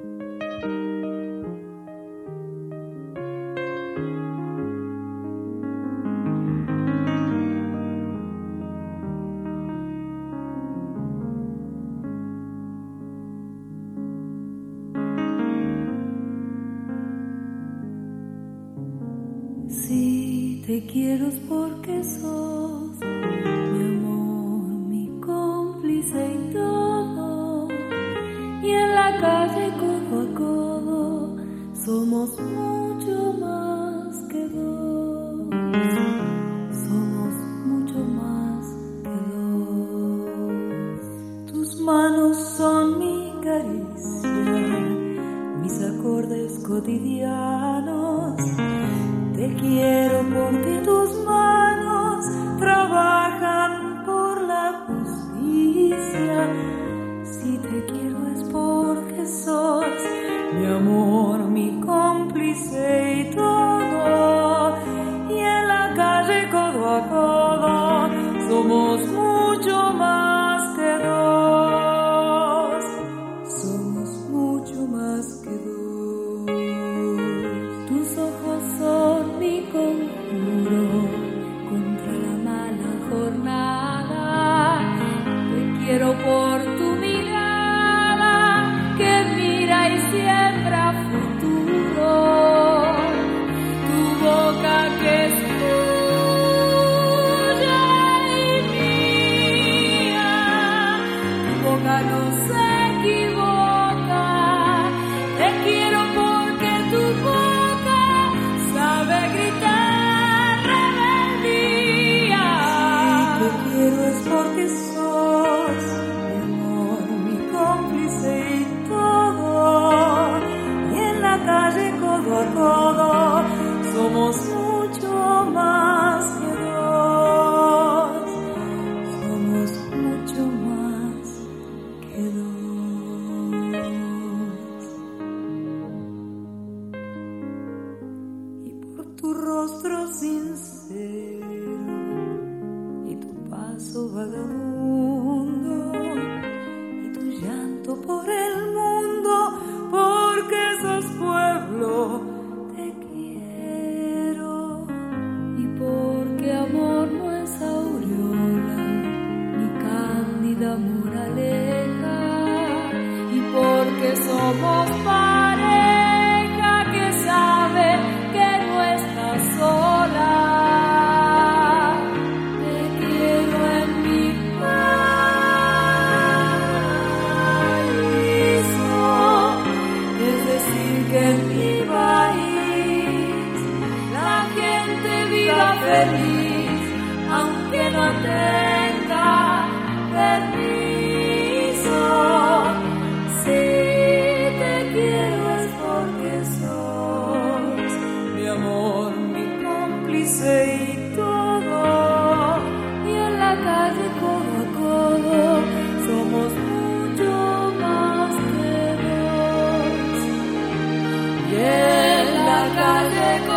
Si te quiero es porque sos mi amor, mi cómplice y todo. Y en la calle codo a codo somos mucho más que dos. Somos mucho más que dos. Tus manos son mi caricia, mis acordes cotidianos. Te quiero porque tus manos trabajan por la justicia. Si te quiero es porque sos mi amor, mi cómplice y todo. Y en la calle codo a codo somos mucho más que dos. Somos mucho más que dos. Tus ojos son mi conjuro contra la mala jornada. Te quiero por tu mirada que mira y siembra futuro. Tu boca que es tuya y mía. Tu boca no se equivoca. Te quiero porque tu boca sabe gritar rebeldía. Si te quiero es porque sos mi amor, mi cómplice y todo. Y en la calle codo a codo somos mucho más que dos. Somos mucho más que dos. Y por tu rostro sincero y tu paso vagabundo y tu llanto por el mundo, porque sos pueblo, te quiero. Y porque amor no es aureola ni cándida moraleja, y porque somos pareja que sabe que no estás sola. Te quiero en mi paraíso, es decir que en mi país la gente viva feliz aunque no tenga permiso. Si te quiero es porque sos mi amor, mi cómplice y todo. Y en la calle codo a codo somos mucho más que dos. Y en la calle